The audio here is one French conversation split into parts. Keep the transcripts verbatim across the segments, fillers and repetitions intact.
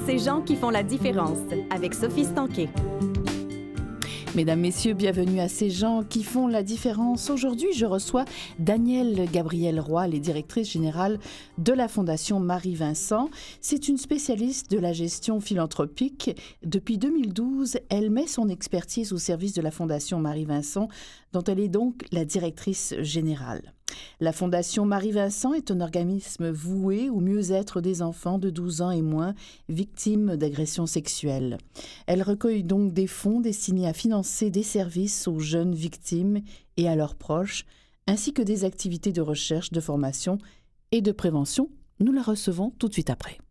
ces gens qui font la différence, avec Sophie Stanquet. Mesdames, Messieurs, bienvenue à ces gens qui font la différence. Aujourd'hui, je reçois Danielle Gabrielle Roy, elle est directrice générale de la Fondation Marie-Vincent. C'est une spécialiste de la gestion philanthropique. Depuis deux mille douze, elle met son expertise au service de la Fondation Marie-Vincent, dont elle est donc la directrice générale. La Fondation Marie-Vincent est un organisme voué au mieux-être des enfants de douze ans et moins victimes d'agressions sexuelles. Elle recueille donc des fonds destinés à financer des services aux jeunes victimes et à leurs proches, ainsi que des activités de recherche, de formation et de prévention. Nous la recevons tout de suite après.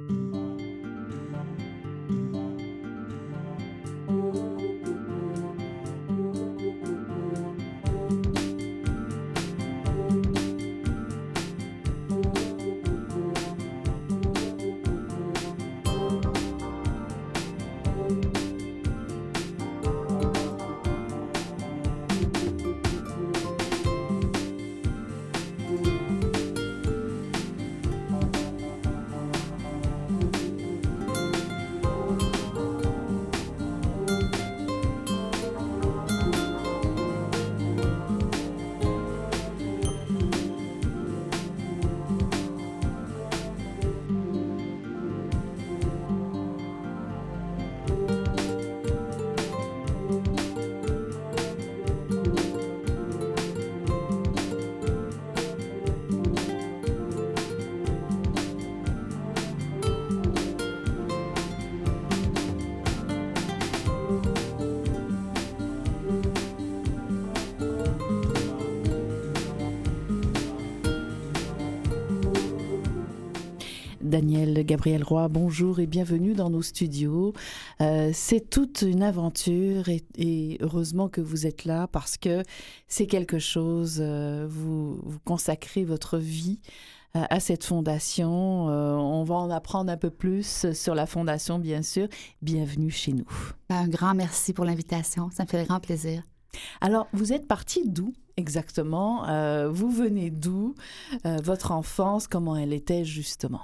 Danielle Gabrielle Roy, bonjour et bienvenue dans nos studios. Euh, c'est toute une aventure et, et heureusement que vous êtes là parce que c'est quelque chose, euh, vous, vous consacrez votre vie euh, à cette fondation. Euh, on va en apprendre un peu plus sur la fondation, bien sûr. Bienvenue chez nous. Un grand merci pour l'invitation, ça me fait grand plaisir. Alors, vous êtes partie d'où exactement? Euh, vous venez d'où? Euh, votre enfance, comment elle était justement?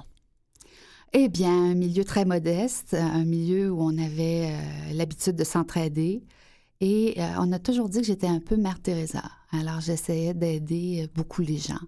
Eh bien, un milieu très modeste, un milieu où on avait euh, l'habitude de s'entraider. Et euh, on a toujours dit que j'étais un peu Mère Teresa. Alors, j'essayais d'aider beaucoup les gens.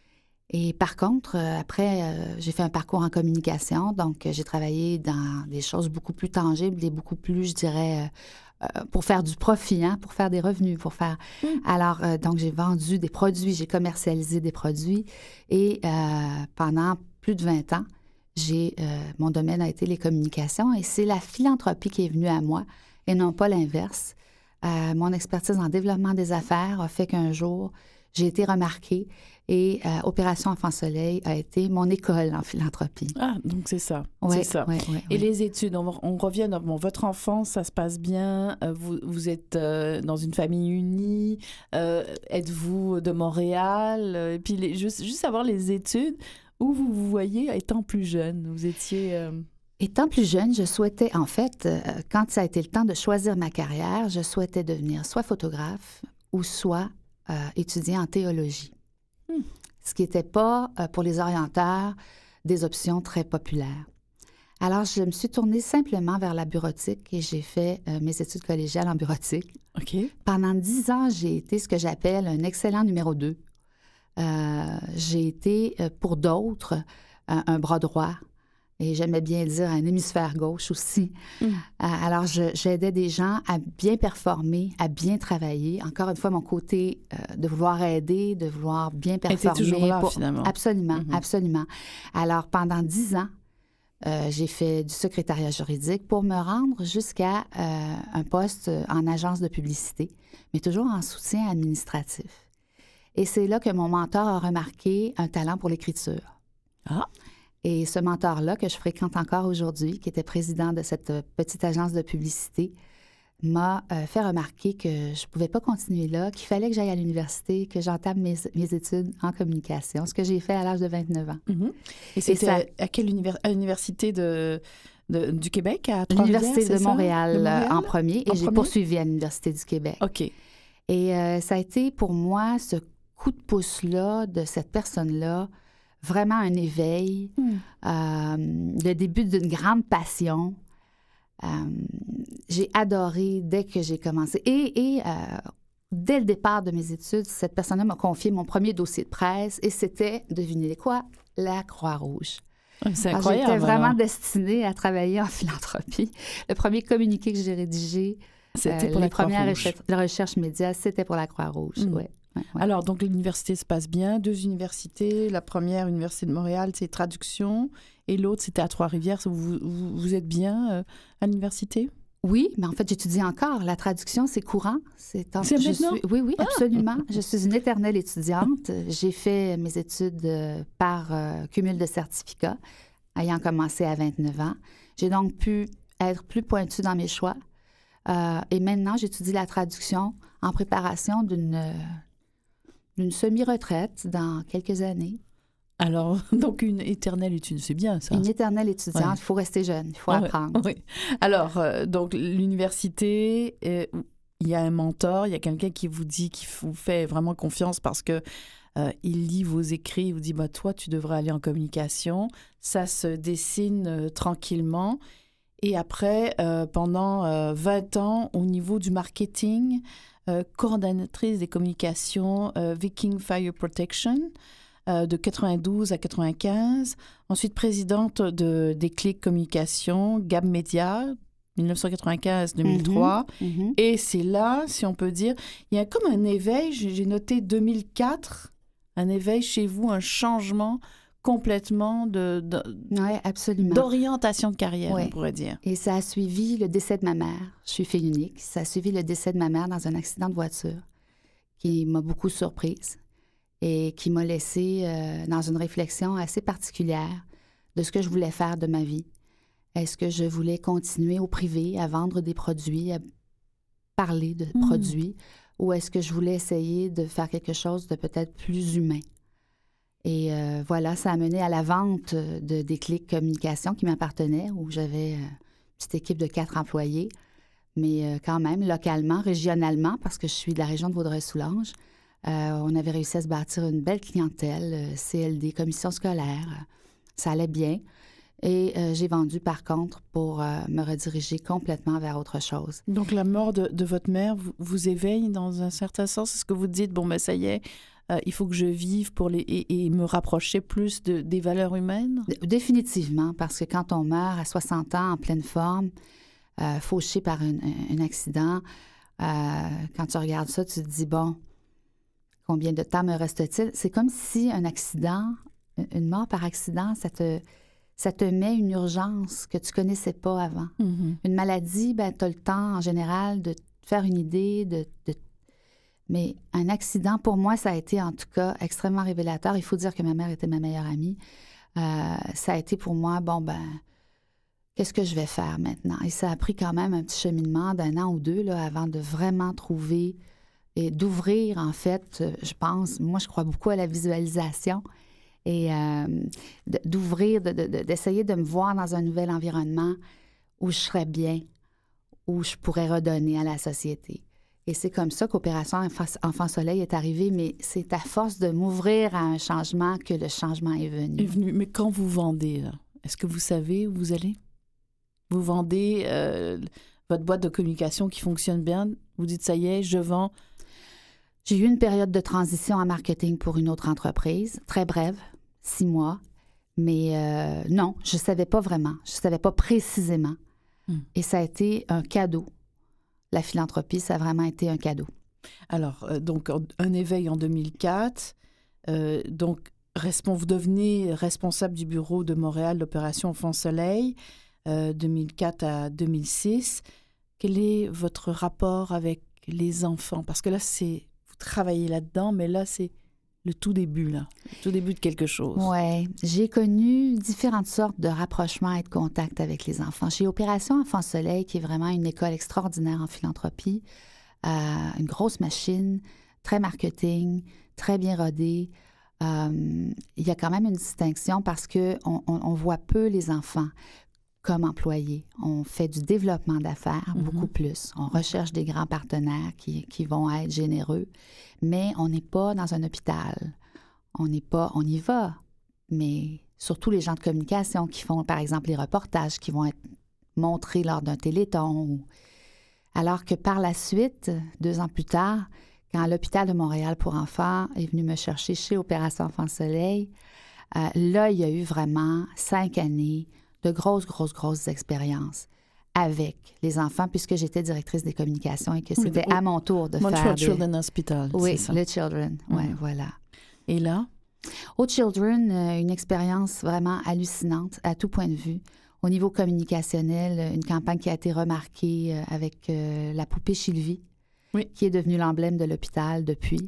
Et par contre, euh, après, euh, j'ai fait un parcours en communication. Donc, euh, j'ai travaillé dans des choses beaucoup plus tangibles et beaucoup plus, je dirais, euh, euh, pour faire du profit, hein, pour faire des revenus, pour faire... Mmh. Alors, euh, donc, j'ai vendu des produits, j'ai commercialisé des produits. Et euh, pendant plus de vingt ans, J'ai, euh, mon domaine a été les communications et c'est la philanthropie qui est venue à moi et non pas l'inverse. Euh, mon expertise en développement des affaires a fait qu'un jour, j'ai été remarquée et euh, Opération Enfant Soleil a été mon école en philanthropie. Ah, donc c'est ça. Ouais, c'est ça. Ouais, ouais, et ouais. les études, on, on revient dans bon, votre enfance, ça se passe bien, euh, vous, vous êtes euh, dans une famille unie, euh, êtes-vous de Montréal? Et puis les, juste, juste savoir les études. Où vous vous voyez étant plus jeune? Vous étiez... Euh... Étant plus jeune, je souhaitais, en fait, euh, quand ça a été le temps de choisir ma carrière, je souhaitais devenir soit photographe ou soit euh, étudier en théologie. Hmm. Ce qui n'était pas, euh, pour les orienteurs, des options très populaires. Alors, je me suis tournée simplement vers la bureautique et j'ai fait euh, mes études collégiales en bureautique. OK. Pendant dix ans, j'ai été ce que j'appelle un excellent numéro deux. Euh, j'ai été, euh, pour d'autres, un, un bras droit et j'aimais bien dire un hémisphère gauche aussi. Mm. Euh, alors, je, j'aidais des gens à bien performer, à bien travailler. Encore une fois, mon côté euh, de vouloir aider, de vouloir bien performer. Elle était toujours là, pour... finalement. Absolument, Mm-hmm. absolument. Alors, pendant dix ans, euh, j'ai fait du secrétariat juridique pour me rendre jusqu'à euh, un poste en agence de publicité, mais toujours en soutien administratif. Et c'est là que mon mentor a remarqué un talent pour l'écriture. Ah! Et ce mentor-là, que je fréquente encore aujourd'hui, qui était président de cette petite agence de publicité, m'a euh, fait remarquer que je ne pouvais pas continuer là, qu'il fallait que j'aille à l'université, que j'entame mes, mes études en communication, ce que j'ai fait à l'âge de vingt-neuf ans. Mm-hmm. Et c'était ça, à, à quelle univers, à l'université de, de, du Québec, à Trois-Rivières, l'université de Montréal, de Montréal en premier, et en j'ai premier? poursuivi à l'université du Québec. OK. Et euh, ça a été pour moi ce coup de pouce-là de cette personne-là, vraiment un éveil, mm. euh, le début d'une grande passion. Euh, j'ai adoré dès que j'ai commencé. Et, et euh, dès le départ de mes études, cette personne-là m'a confié mon premier dossier de presse et c'était, devinez quoi, la Croix-Rouge. C'est Alors, incroyable. J'étais vraiment alors. destinée à travailler en philanthropie. Le premier communiqué que j'ai rédigé, c'était euh, pour les la premières Croix-Rouge. recherches, la recherche média, c'était pour la Croix-Rouge. Mm. Ouais, ouais, ouais. Alors, donc, l'université se passe bien. Deux universités. La première, l'Université de Montréal, c'est traduction. Et l'autre, c'était à Trois-Rivières. Vous, vous, vous êtes bien euh, à l'université? Oui, mais en fait, j'étudie encore. La traduction, c'est courant. C'est, en... c'est je maintenant? Suis... Oui, oui, absolument. Je suis une éternelle étudiante. J'ai fait mes études euh, par euh, cumul de certificats, ayant commencé à vingt-neuf ans. J'ai donc pu être plus pointue dans mes choix. Euh, et maintenant, j'étudie la traduction en préparation d'une, d'une semi-retraite dans quelques années. Alors, donc une éternelle étudiante, c'est bien ça. Une éternelle étudiante, il ouais. faut rester jeune, il faut ah, apprendre. Oui. Alors, euh, donc l'université, euh, il y a un mentor, il y a quelqu'un qui vous dit, qui vous fait vraiment confiance parce que euh, il lit vos écrits, il vous dit, bah, toi, tu devrais aller en communication. Ça se dessine euh, tranquillement. Et après, euh, pendant euh, vingt ans, au niveau du marketing, euh, coordonnatrice des communications euh, Viking Fire Protection, Euh, de quatre-vingt-douze à quatre-vingt-quinze. Ensuite, présidente de Déclic Communication, Gab Média, dix-neuf cent quatre-vingt-quinze deux mille trois. Mm-hmm. Mm-hmm. Et c'est là, si on peut dire, il y a comme un éveil, j'ai noté deux mille quatre, un éveil chez vous, un changement complètement de, de, ouais, absolument. d'orientation de carrière, ouais. on pourrait dire. Et ça a suivi le décès de ma mère. Je suis fille unique. Ça a suivi le décès de ma mère dans un accident de voiture qui m'a beaucoup surprise et qui m'a laissée euh, dans une réflexion assez particulière de ce que je voulais faire de ma vie. Est-ce que je voulais continuer au privé à vendre des produits, à parler de mmh. produits, ou est-ce que je voulais essayer de faire quelque chose de peut-être plus humain? Et euh, voilà, ça a mené à la vente de Déclic Communication qui m'appartenait, où j'avais une petite équipe de quatre employés, mais euh, quand même, localement, régionalement, parce que je suis de la région de Vaudreuil-Soulanges, Euh, on avait réussi à se bâtir une belle clientèle, euh, C L D, commission scolaire. Euh, ça allait bien. Et euh, j'ai vendu, par contre, pour euh, me rediriger complètement vers autre chose. Donc, la mort de, de votre mère vous, vous éveille dans un certain sens? Est-ce que vous dites, bon, ben ça y est, euh, il faut que je vive pour les, et, et me rapprocher plus de, des valeurs humaines? Définitivement, parce que quand on meurt à soixante ans en pleine forme, euh, fauché par un, un accident, euh, quand tu regardes ça, tu te dis, bon... Combien de temps me reste-t-il? C'est comme si un accident, une mort par accident, ça te, ça te met une urgence que tu ne connaissais pas avant. Mm-hmm. Une maladie, ben, tu as le temps en général de te faire une idée. De, de... Mais un accident, pour moi, ça a été en tout cas extrêmement révélateur. Il faut dire que ma mère était ma meilleure amie. Euh, ça a été pour moi, bon, ben, qu'est-ce que je vais faire maintenant? Et ça a pris quand même un petit cheminement d'un an ou deux là, avant de vraiment trouver... et d'ouvrir, en fait, je pense, moi, je crois beaucoup à la visualisation, et euh, d'ouvrir, de, de, d'essayer de me voir dans un nouvel environnement où je serais bien, où je pourrais redonner à la société. Et c'est comme ça qu'Opération Enfant Soleil est arrivée, mais c'est à force de m'ouvrir à un changement que le changement est venu. Est venu. Mais quand vous vendez, là, est-ce que vous savez où vous allez? Vous vendez euh, votre boîte de communication qui fonctionne bien, vous dites, ça y est, je vends... J'ai eu une période de transition en marketing pour une autre entreprise, très brève, six mois. Mais euh, non, je ne savais pas vraiment. Je ne savais pas précisément. Mm. Et ça a été un cadeau. La philanthropie, ça a vraiment été un cadeau. Alors, euh, donc, un éveil en deux mille quatre. Euh, donc, respons- vous devenez responsable du bureau de Montréal, l'opération Enfant Soleil, euh, deux mille quatre à deux mille six. Quel est votre rapport avec les enfants? Parce que là, c'est... travailler là-dedans, mais là, c'est le tout début, là, le tout début de quelque chose. Oui, j'ai connu différentes sortes de rapprochements et de contacts avec les enfants. Chez Opération Enfant Soleil, qui est vraiment une école extraordinaire en philanthropie, euh, une grosse machine, très marketing, très bien rodée. Euh, il y a quand même une distinction parce qu'on on, on voit peu les enfants comme employés. On fait du développement d'affaires, mm-hmm. beaucoup plus. On recherche des grands partenaires qui, qui vont être généreux, mais on n'est pas dans un hôpital. On n'est pas, on y va mais surtout les gens de communication qui font, par exemple, les reportages qui vont être montrés lors d'un téléthon. Ou... Alors que par la suite, deux ans plus tard, quand l'Hôpital de Montréal pour enfants est venu me chercher chez Opération Enfants Soleil, euh, là, il y a eu vraiment cinq années de grosses, grosses, grosses expériences avec les enfants, puisque j'étais directrice des communications et que c'était oui, à mon tour de Montreal faire... Montreal Children's des... Hospital, oui, c'est ça? le Children, mm. oui, voilà. Et là? Au Children, euh, une expérience vraiment hallucinante à tout point de vue. Au niveau communicationnel, une campagne qui a été remarquée euh, avec euh, la poupée Sylvie, oui. qui est devenue l'emblème de l'hôpital depuis.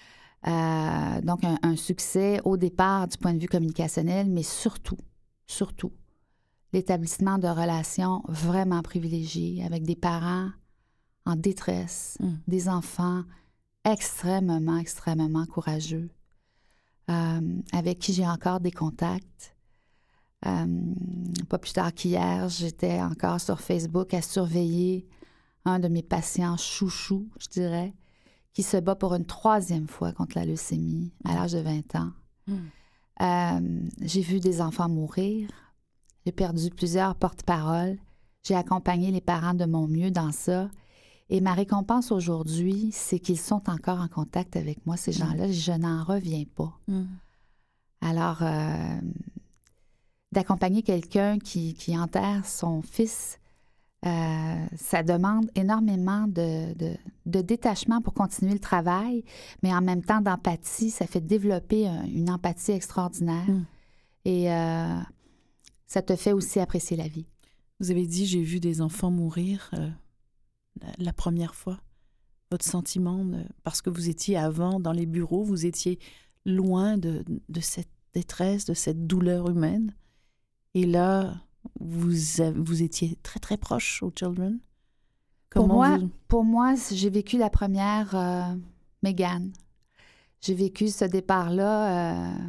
Euh, donc, un, un succès au départ du point de vue communicationnel, mais surtout, surtout, l'établissement de relations vraiment privilégiées avec des parents en détresse, mm. des enfants extrêmement, extrêmement courageux, euh, avec qui j'ai encore des contacts. Euh, pas plus tard qu'hier, j'étais encore sur Facebook à surveiller un de mes patients chouchous, je dirais, qui se bat pour une troisième fois contre la leucémie à l'âge de vingt ans. Mm. Euh, j'ai vu des enfants mourir. J'ai perdu plusieurs porte-paroles. J'ai accompagné les parents de mon mieux dans ça. Et ma récompense aujourd'hui, c'est qu'ils sont encore en contact avec moi, ces gens-là. Mm. Je n'en reviens pas. Mm. Alors, euh, d'accompagner quelqu'un qui, qui enterre son fils, euh, ça demande énormément de, de, de détachement pour continuer le travail, mais en même temps d'empathie. Ça fait développer un, une empathie extraordinaire. Mm. Et euh, ça te fait aussi apprécier la vie. Vous avez dit, j'ai vu des enfants mourir euh, la, la première fois. Votre sentiment, de, parce que vous étiez avant dans les bureaux, vous étiez loin de, de cette détresse, de cette douleur humaine. Et là, vous, avez, vous étiez très, très proche aux Children. Comment pour, moi, vous... pour moi, j'ai vécu la première euh, Mégane. J'ai vécu ce départ-là euh,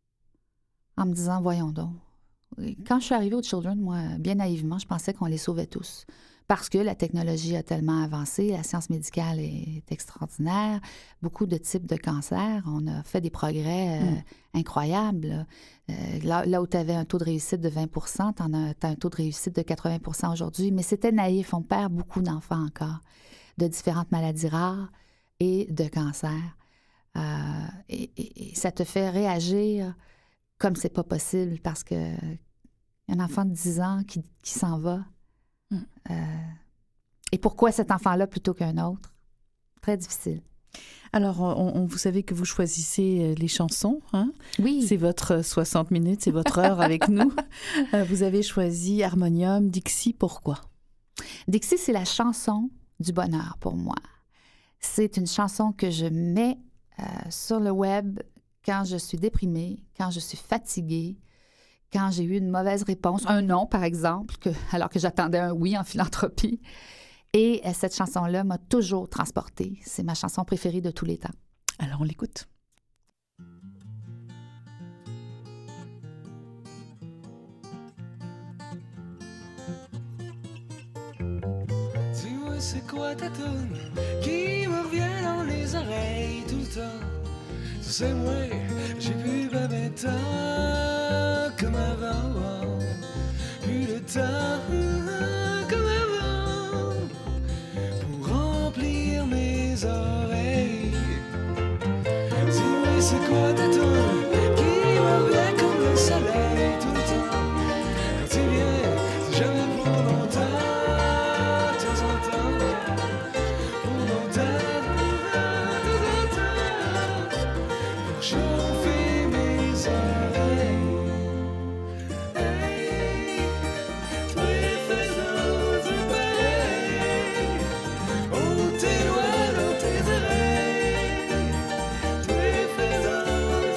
en me disant, voyons donc. Quand je suis arrivée aux Children, moi, bien naïvement, je pensais qu'on les sauvait tous. Parce que la technologie a tellement avancé, la science médicale est extraordinaire, beaucoup de types de cancers. On a fait des progrès euh, mm. incroyables. Euh, là, là où tu avais un taux de réussite de vingt pour cent, tu as, as un taux de réussite de quatre-vingts pour cent aujourd'hui. Mais c'était naïf. On perd beaucoup d'enfants encore, de différentes maladies rares et de cancers. Euh, et, et, et ça te fait réagir comme c'est pas possible parce que un enfant de dix ans qui, qui s'en va. Mm. Euh, et pourquoi cet enfant-là plutôt qu'un autre? Très difficile. Alors, on, on, vous savez que vous choisissez les chansons, hein? Oui. C'est votre soixante minutes, c'est votre heure avec nous. Euh, vous avez choisi Harmonium, Dixie, pourquoi? Dixie, c'est la chanson du bonheur pour moi. C'est une chanson que je mets euh, sur le web quand je suis déprimée, quand je suis fatiguée, quand j'ai eu une mauvaise réponse, un non, par exemple, que, alors que j'attendais un oui en philanthropie. Et euh, cette chanson-là m'a toujours transportée. C'est ma chanson préférée de tous les temps. Alors, on l'écoute. Dis-moi, c'est quoi ta toune qui me revient dans les oreilles tout le temps? C'est moi, j'ai plus ben ben temps comme avant, plus de temps comme avant pour remplir mes oreilles. Dis-moi c'est quoi ta toune qui me revient comme le soleil tout le temps. Quand tu viens, c'est jamais pour longtemps, de temps en temps, pour longtemps. Chauffer mes oreilles. Hey, toi faisant du pareil. Oh, tes doigts dans tes oreilles. Toi faisant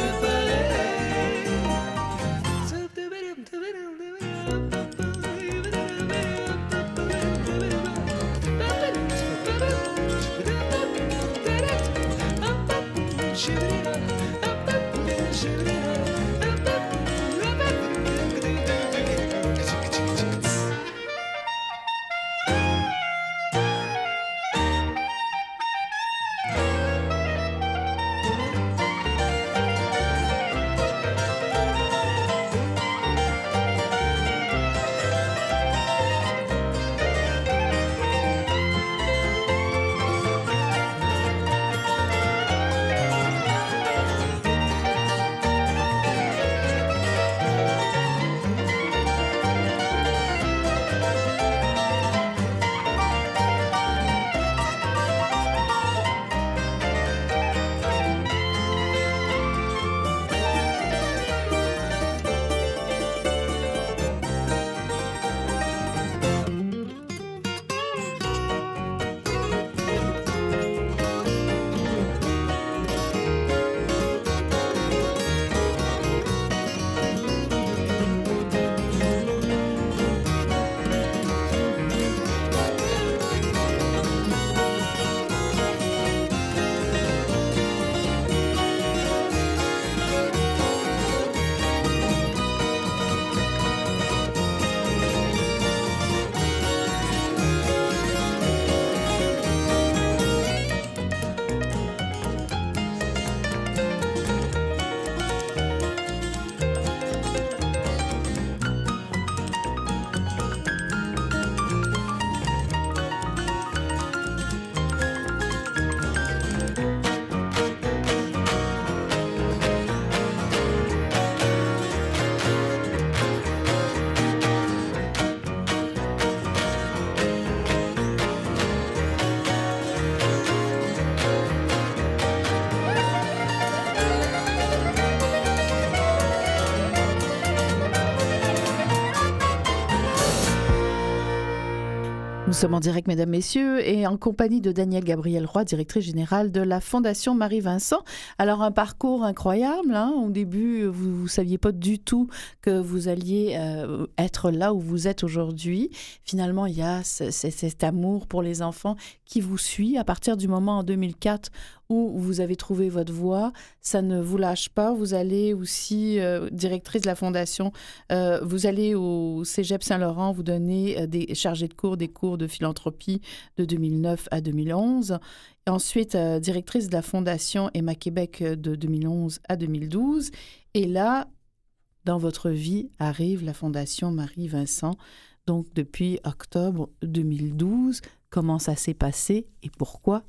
Nous sommes en direct, mesdames, messieurs, et en compagnie de Danielle Gabrielle Roy, directrice générale de la Fondation Marie-Vincent. Alors, un parcours incroyable. Hein? Au début, vous ne saviez pas du tout que vous alliez euh, être là où vous êtes aujourd'hui. Finalement, il y a ce, ce, cet amour pour les enfants qui vous suit à partir du moment en deux mille quatre où vous avez trouvé votre voie. Ça ne vous lâche pas. Vous allez aussi, euh, directrice de la Fondation, euh, vous allez au Cégep Saint-Laurent, vous donnez euh, des chargés de cours, des cours de philanthropie de deux mille neuf à deux mille onze. Et ensuite, euh, directrice de la Fondation Emma Québec de deux mille onze à deux mille douze. Et là, dans votre vie, arrive la Fondation Marie-Vincent. Donc, depuis octobre deux mille douze, comment ça s'est passé et pourquoi?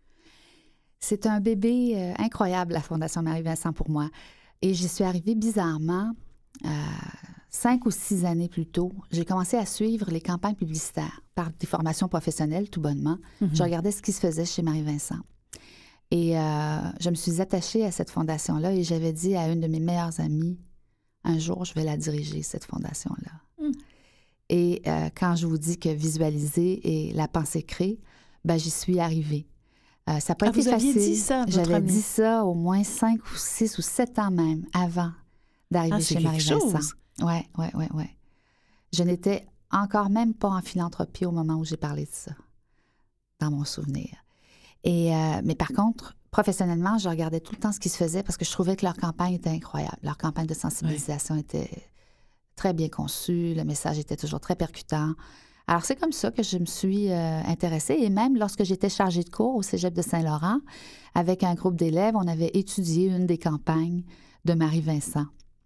C'est un bébé euh, incroyable, la Fondation Marie-Vincent, pour moi. Et j'y suis arrivée bizarrement euh, cinq ou six années plus tôt. J'ai commencé à suivre les campagnes publicitaires par des formations professionnelles, tout bonnement. Mm-hmm. Je regardais ce qui se faisait chez Marie-Vincent. Et euh, je me suis attachée à cette fondation-là et j'avais dit à une de mes meilleures amies, un jour, je vais la diriger, cette fondation-là. Mm. Et euh, quand je vous dis que visualiser et la pensée crée, ben, j'y suis arrivée. Euh, ça n'a pas ah, été vous facile. Aviez dit ça, votre J'avais amie. dit ça au moins cinq ou six ou sept ans même avant d'arriver ah, chez Marie-Vincent. Oui, oui, oui, oui. Je n'étais encore même pas en philanthropie au moment où j'ai parlé de ça, dans mon souvenir. Et, euh, mais par contre, professionnellement, je regardais tout le temps ce qui se faisait parce que je trouvais que leur campagne était incroyable. Leur campagne de sensibilisation oui. était très bien conçue, le message était toujours très percutant. Alors, c'est comme ça que je me suis euh, intéressée. Et même lorsque j'étais chargée de cours au Cégep de Saint-Laurent, avec un groupe d'élèves, on avait étudié une des campagnes de Marie-Vincent.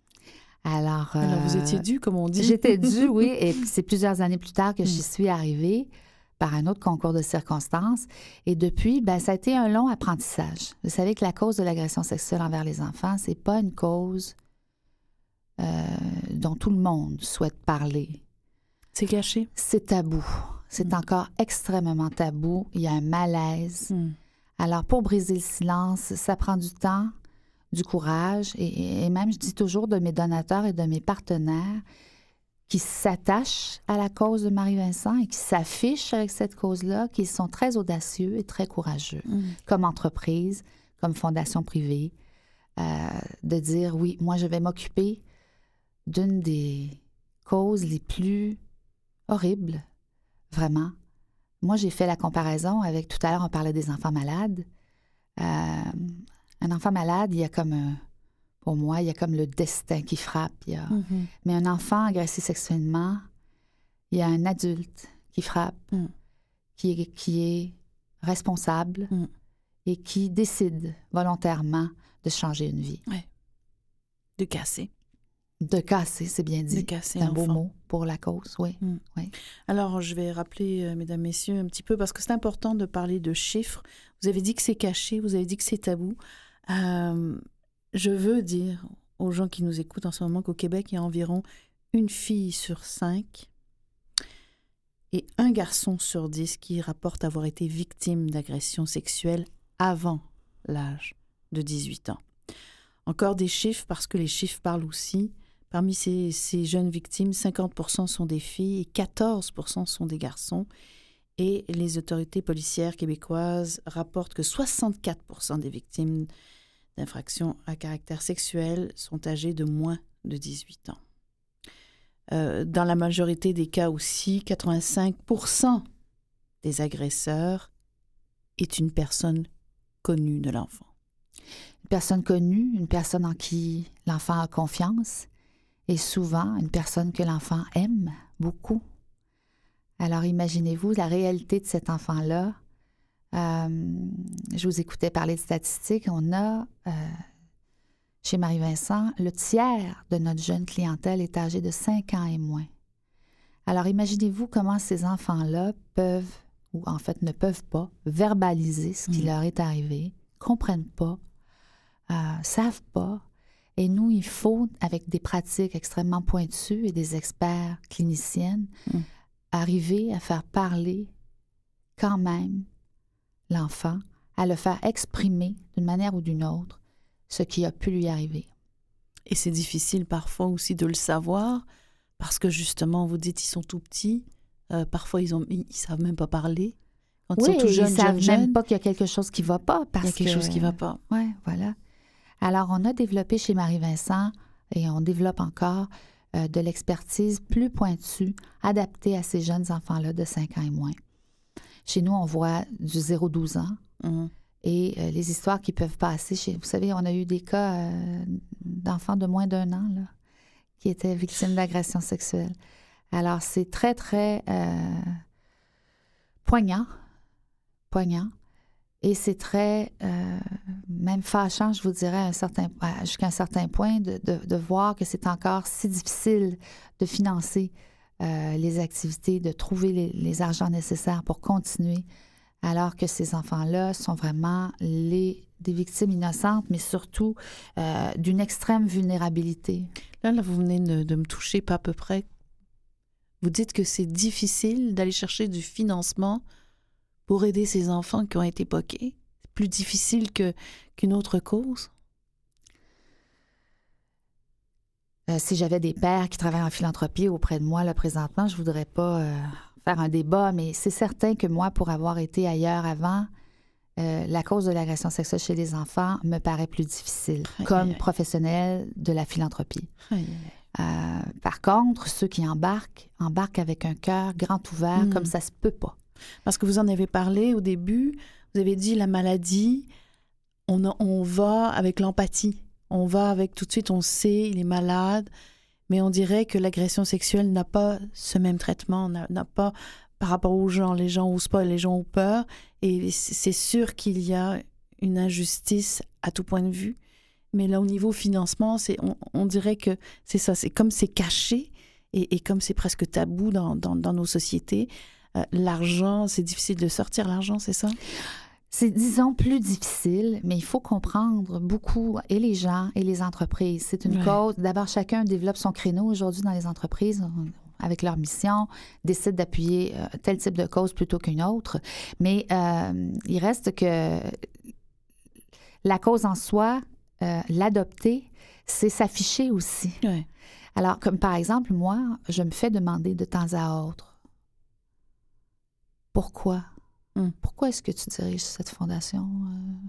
Alors, euh, Alors, vous étiez due, comme on dit. J'étais due, oui. Et c'est plusieurs années plus tard que j'y suis arrivée par un autre concours de circonstances. Et depuis, ben, ça a été un long apprentissage. Vous savez que la cause de l'agression sexuelle envers les enfants, c'est pas une cause euh, dont tout le monde souhaite parler. C'est caché? C'est tabou. C'est mmh. encore extrêmement tabou. Il y a un malaise. Mmh. Alors, pour briser le silence, ça prend du temps, du courage. Et, et même, je dis toujours de mes donateurs et de mes partenaires qui s'attachent à la cause de Marie-Vincent et qui s'affichent avec cette cause-là, qui sont très audacieux et très courageux, mmh. comme entreprise, comme fondation privée, euh, de dire, oui, moi, je vais m'occuper d'une des causes les plus horrible, vraiment. Moi, j'ai fait la comparaison avec, tout à l'heure, on parlait des enfants malades. Euh, un enfant malade, il y a comme, un, pour moi, il y a comme le destin qui frappe. Il y a, mm-hmm. Mais un enfant agressé sexuellement, il y a un adulte qui frappe, mm. qui, est, qui est responsable mm. et qui décide volontairement de changer une vie. Oui. De casser. De casser, c'est bien dit. De casser c'est un l'enfant. beau mot pour la cause, oui. Mm. oui. Alors, je vais rappeler, euh, mesdames, messieurs, un petit peu, parce que c'est important de parler de chiffres. Vous avez dit que c'est caché, vous avez dit que c'est tabou. Euh, je veux dire aux gens qui nous écoutent en ce moment qu'au Québec, il y a environ une fille sur cinq et un garçon sur dix qui rapporte avoir été victime d'agressions sexuelles avant l'âge de dix-huit ans. Encore des chiffres, parce que les chiffres parlent aussi. Parmi ces, ces jeunes victimes, cinquante pour cent sont des filles et quatorze pour cent sont des garçons. Et les autorités policières québécoises rapportent que soixante-quatre pour cent des victimes d'infractions à caractère sexuel sont âgées de moins de dix-huit ans. Euh, dans la majorité des cas aussi, quatre-vingt-cinq pour cent des agresseurs est une personne connue de l'enfant. Une personne connue, une personne en qui l'enfant a confiance. Et souvent, une personne que l'enfant aime beaucoup. Alors, imaginez-vous la réalité de cet enfant-là. Euh, je vous écoutais parler de statistiques. On a, euh, chez Marie-Vincent, le tiers de notre jeune clientèle est âgé de cinq ans et moins. Alors, imaginez-vous comment ces enfants-là peuvent, ou en fait ne peuvent pas, verbaliser ce qui mmh. leur est arrivé, comprennent pas, euh, savent pas. Et nous, il faut, avec des pratiques extrêmement pointues et des experts cliniciennes, mmh. arriver à faire parler quand même l'enfant, à le faire exprimer d'une manière ou d'une autre ce qui a pu lui arriver. Et c'est difficile parfois aussi de le savoir parce que justement, vous dites, ils sont tout petits, Euh, parfois, ils ont, ils, ils savent même pas parler. Quand Oui, ils sont tout jeunes, ils savent jeunes, même jeunes, pas qu'il y a quelque chose qui va pas. Parce il y a quelque que... chose qui va pas. Oui, voilà. Alors, on a développé chez Marie-Vincent, et on développe encore, euh, de l'expertise plus pointue, adaptée à ces jeunes enfants-là de cinq ans et moins. Chez nous, on voit du zéro à douze ans. Mhm. Et euh, les histoires qui peuvent passer chez... Vous savez, on a eu des cas euh, d'enfants de moins d'un an, là, qui étaient victimes d'agressions sexuelles. Alors, c'est très, très euh, poignant, poignant. Et c'est très, euh, même fâchant, je vous dirais, à un certain, à, jusqu'à un certain point, de, de, de voir que c'est encore si difficile de financer euh, les activités, de trouver les, les argents nécessaires pour continuer, alors que ces enfants-là sont vraiment les, des victimes innocentes, mais surtout euh, d'une extrême vulnérabilité. Là, là, vous venez de, de me toucher pas à peu près. Vous dites que c'est difficile d'aller chercher du financement pour aider ces enfants qui ont été poqués. C'est plus difficile que, qu'une autre cause. Euh, si j'avais des pères qui travaillent en philanthropie auprès de moi, là, présentement, je voudrais pas euh, faire un débat, mais c'est certain que moi, pour avoir été ailleurs avant, euh, la cause de l'agression sexuelle chez les enfants me paraît plus difficile, Aïe, comme aïe, aïe. professionnelle de la philanthropie. Aïe, Euh, par contre, ceux qui embarquent, embarquent avec un cœur grand ouvert, Mm. comme ça se peut pas. Parce que vous en avez parlé au début, vous avez dit la maladie, on, a- on va avec l'empathie. On va avec tout de suite, on sait, il est malade, mais on dirait que l'agression sexuelle n'a pas ce même traitement, n'a, n'a pas par rapport aux gens. Les gens osent pas, les gens ont peur, et c- c'est sûr qu'il y a une injustice à tout point de vue. Mais là, au niveau financement, c'est, on, on dirait que c'est ça, c'est comme c'est caché et, et comme c'est presque tabou dans, dans, dans nos sociétés. Euh, l'argent, c'est difficile de sortir l'argent, c'est ça? C'est, disons, plus difficile, mais il faut comprendre beaucoup, et les gens et les entreprises. C'est une Ouais. cause. D'abord, chacun développe son créneau aujourd'hui dans les entreprises, on- avec leur mission, décide d'appuyer euh, tel type de cause plutôt qu'une autre. Mais euh, il reste que la cause en soi, euh, l'adopter, c'est s'afficher aussi. Ouais. Alors, comme par exemple, moi, je me fais demander de temps à autre, pourquoi? Hum. Pourquoi est-ce que tu diriges cette fondation? euh?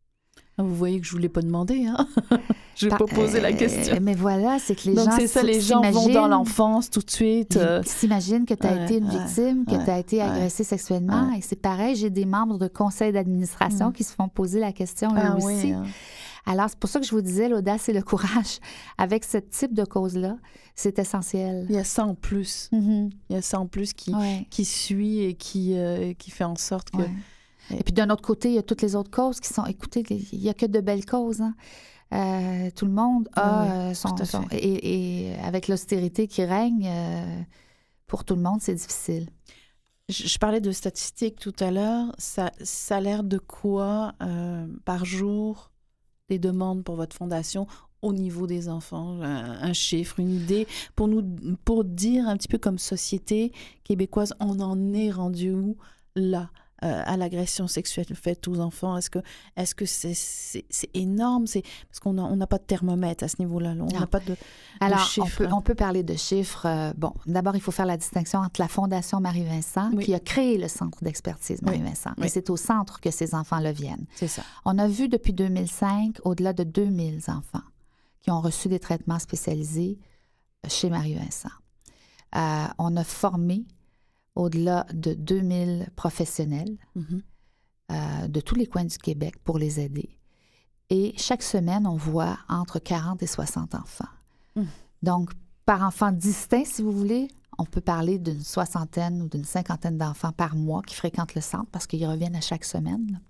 Ah, vous voyez que je ne vous l'ai pas demandé, hein? Je vais Par- pas poser la euh, question. Mais voilà, c'est que les Donc, gens c'est ça, les gens vont s'imaginent- dans l'enfance tout de suite. euh, Ils s'imaginent que tu as ouais, été une ouais, victime, que ouais, tu as été ouais, agressée sexuellement. ouais. Et c'est pareil, j'ai des membres de conseil d'administration Mm. qui se font poser la question eux Ah aussi. oui, hein. Alors, c'est pour ça que je vous disais, l'audace et le courage, avec ce type de cause-là, c'est essentiel. Il y a ça en plus. Mhm. Il y a ça en plus qui, Ouais, qui suit et qui, euh, qui fait en sorte que... ouais. Et puis d'un autre côté, il y a toutes les autres causes qui sont... Écoutez, il n'y a que de belles causes. Hein. Euh, tout le monde a Oui, euh, son... tout à son- fait. et, et avec l'austérité qui règne, euh, pour tout le monde, c'est difficile. Je, je parlais de statistiques tout à l'heure. Ça, ça a l'air de quoi euh, par jour des demandes pour votre fondation au niveau des enfants? Un, un chiffre, une idée pour nous, pour dire un petit peu comme société québécoise, on en est rendu où là? Euh, à l'agression sexuelle faite aux enfants, est-ce que est-ce que c'est, c'est, c'est énorme? C'est, parce qu'on n'a on n'a pas de thermomètre à ce niveau-là. Là. On Non. n'a pas de, de Alors, on chiffres. peut, on peut parler de chiffres. Euh, bon, d'abord, il faut faire la distinction entre la Fondation Marie-Vincent, Oui. qui a créé le centre d'expertise Marie-Vincent. Oui. Et c'est au centre que ces enfants-là viennent. C'est ça. On a vu depuis deux mille cinq au-delà de deux mille enfants qui ont reçu des traitements spécialisés chez Marie-Vincent. Euh, on a formé au-delà de deux mille professionnels Mhm. euh, de tous les coins du Québec pour les aider. Et chaque semaine, on voit entre quarante et soixante enfants. Mm. Donc, par enfant distinct, si vous voulez, on peut parler d'une soixantaine ou d'une cinquantaine d'enfants par mois qui fréquentent le centre parce qu'ils reviennent à chaque semaine.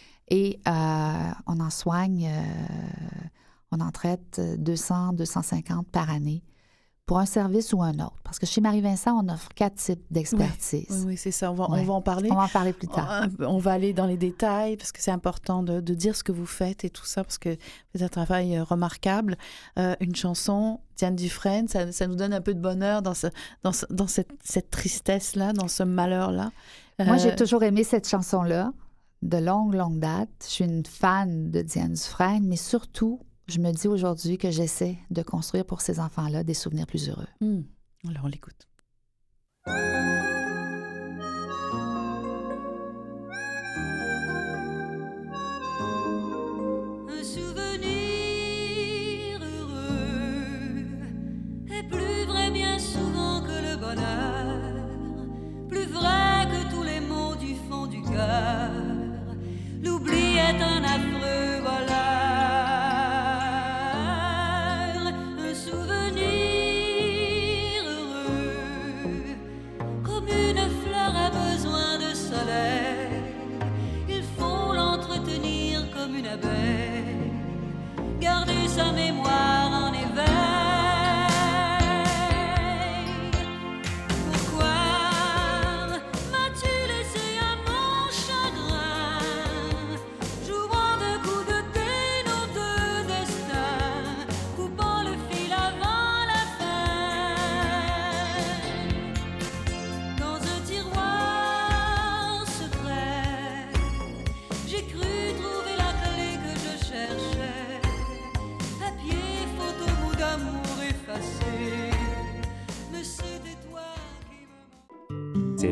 Et euh, on en soigne, euh, on en traite deux cents, deux cent cinquante par année pour un service ou un autre. Parce que chez Marie-Vincent, on offre quatre types d'expertise. Oui, oui, c'est ça. On va, Ouais. on va en parler. On va en parler plus tard. On, on va aller dans les détails parce que c'est important de, de dire ce que vous faites et tout ça parce que c'est un travail euh, remarquable. Euh, une chanson, Diane Dufresne, ça, ça nous donne un peu de bonheur dans, ce, dans, ce, dans cette, cette tristesse-là, dans ce malheur-là. Moi, Euh, j'ai toujours aimé cette chanson-là, de longue, longue date. Je suis une fan de Diane Dufresne, mais surtout, je me dis aujourd'hui que j'essaie de construire pour ces enfants-là des souvenirs plus heureux. hmm. Alors, on l'écoute.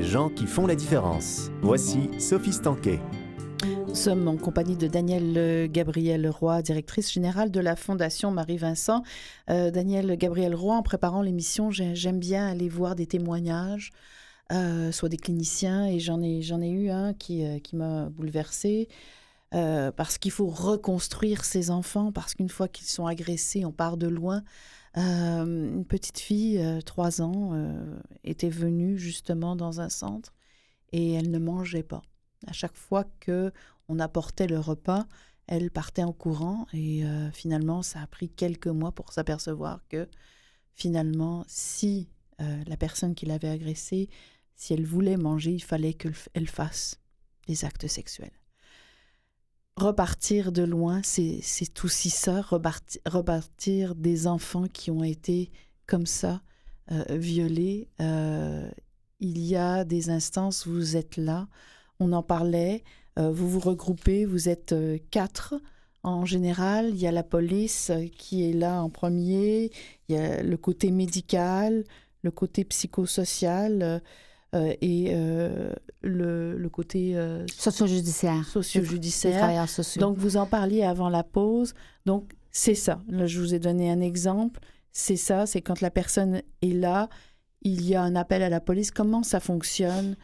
gens qui font la différence. Voici Sophie Stanquet. Nous sommes en compagnie de Danielle Gabrielle Roy, directrice générale de la Fondation Marie-Vincent. Euh, Danielle Gabrielle Roy, en préparant l'émission, j'aime bien aller voir des témoignages, euh, soit des cliniciens, et j'en ai, j'en ai eu un qui, euh, qui m'a bouleversée, euh, parce qu'il faut reconstruire ces enfants, parce qu'une fois qu'ils sont agressés, on part de loin. Euh, une petite fille, euh, trois ans, euh, était venue justement dans un centre et elle ne mangeait pas. À chaque fois qu'on apportait le repas, elle partait en courant et euh, finalement, ça a pris quelques mois pour s'apercevoir que finalement, si euh, la personne qui l'avait agressée, si elle voulait manger, il fallait qu'elle fasse des actes sexuels. Repartir de loin, c'est, c'est aussi ça, repartir, repartir des enfants qui ont été comme ça, euh, violés. Euh, il y a des instances, vous êtes là, on en parlait, euh, vous vous regroupez, vous êtes euh, quatre en général. Il y a la police qui est là en premier, il y a le côté médical, le côté psychosocial, euh, Euh, et euh, le, le côté euh, socio-judiciaire. socio-judiciaire. Les travailleurs sociaux. Donc, vous en parliez avant la pause. Donc, c'est ça. Là, je vous ai donné un exemple. C'est ça, c'est quand la personne est là, il y a un appel à la police. Comment ça fonctionne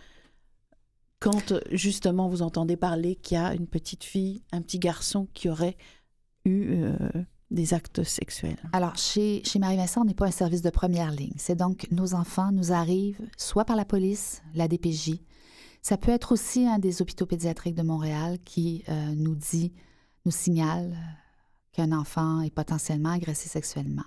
quand, justement, vous entendez parler qu'il y a une petite fille, un petit garçon qui aurait eu... Euh, des actes sexuels? Alors, chez, chez Marie-Vincent, on n'est pas un service de première ligne. C'est donc nos enfants nous arrivent soit par la police, la D P J. Ça peut être aussi un des hôpitaux pédiatriques de Montréal qui euh, nous dit, nous signale qu'un enfant est potentiellement agressé sexuellement.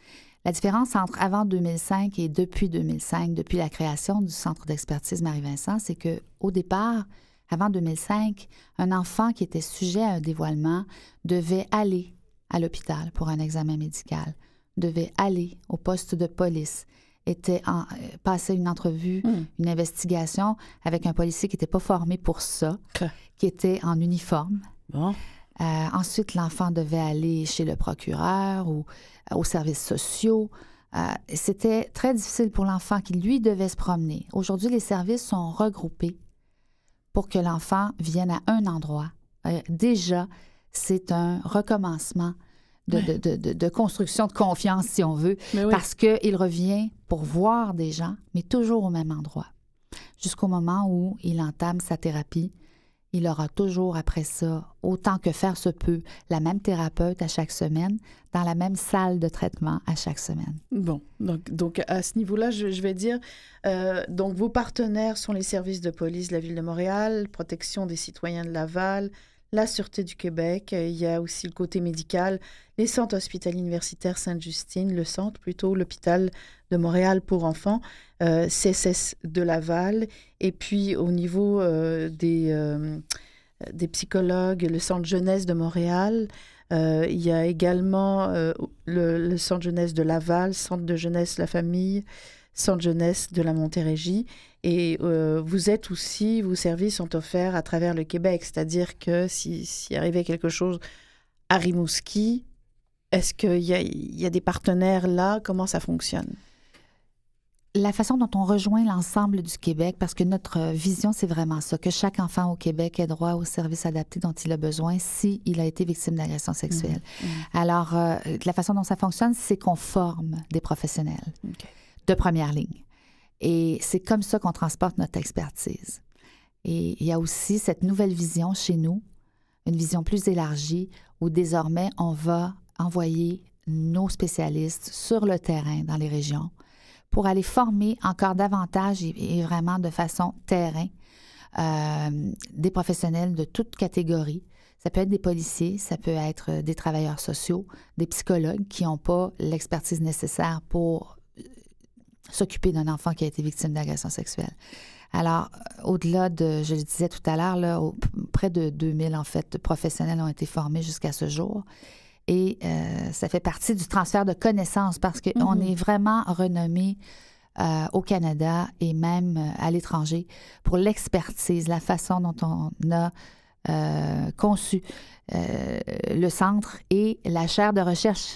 La différence entre avant deux mille cinq et depuis deux mille cinq, depuis la création du Centre d'expertise Marie-Vincent, c'est qu'au départ, avant deux mille cinq, un enfant qui était sujet à un dévoilement devait aller à l'hôpital pour un examen médical, devait aller au poste de police, était en, euh, passer une entrevue, mmh. une investigation avec un policier qui n'était pas formé pour ça, okay. qui était en uniforme. Bon. Euh, ensuite, l'enfant devait aller chez le procureur ou euh, aux services sociaux. Euh, c'était très difficile pour l'enfant qui, lui, devait se promener. Aujourd'hui, les services sont regroupés pour que l'enfant vienne à un endroit. Euh, déjà, c'est un recommencement de, oui. de, de, de, de construction de confiance, si on veut, oui. parce qu'il revient pour voir des gens, mais toujours au même endroit. Jusqu'au moment où il entame sa thérapie, il aura toujours après ça, autant que faire se peut, la même thérapeute à chaque semaine, dans la même salle de traitement à chaque semaine. Bon, donc, donc à ce niveau-là, je, je vais dire, euh, donc vos partenaires sont les services de police de la Ville de Montréal, Protection des citoyens de Laval, la Sûreté du Québec, il y a aussi le côté médical, les centres hospitaliers universitaires Sainte-Justine, le centre plutôt, l'hôpital de Montréal pour enfants, euh, C S S de Laval, et puis au niveau euh, des, euh, des psychologues, le centre jeunesse de Montréal, euh, il y a également euh, le, le centre jeunesse de Laval, centre de jeunesse La Famille, centre jeunesse de la Montérégie. Et euh, vous êtes aussi, vos services sont offerts à travers le Québec, c'est-à-dire que si, si arrivait quelque chose à Rimouski, est-ce qu'il y a, il y a des partenaires là? Comment ça fonctionne? La façon dont on rejoint l'ensemble du Québec, parce que notre vision, c'est vraiment ça, que chaque enfant au Québec ait droit aux services adaptés dont il a besoin s'il a été victime d'agression sexuelle. Mmh, mmh. Alors, euh, la façon dont ça fonctionne, c'est qu'on forme des professionnels okay. de première ligne. Et c'est comme ça qu'on transporte notre expertise. Et il y a aussi cette nouvelle vision chez nous, une vision plus élargie, où désormais, on va envoyer nos spécialistes sur le terrain dans les régions pour aller former encore davantage et, et vraiment de façon terrain euh, des professionnels de toutes catégories. Ça peut être des policiers, ça peut être des travailleurs sociaux, des psychologues qui n'ont pas l'expertise nécessaire pour s'occuper d'un enfant qui a été victime d'agression sexuelle. Alors, au-delà de, je le disais tout à l'heure, là, au, près de deux mille, en fait, professionnels ont été formés jusqu'à ce jour. Et euh, ça fait partie du transfert de connaissances parce qu'on mm-hmm. est vraiment renommé euh, au Canada et même euh, à l'étranger pour l'expertise, la façon dont on a euh, conçu euh, le centre et la chaire de recherche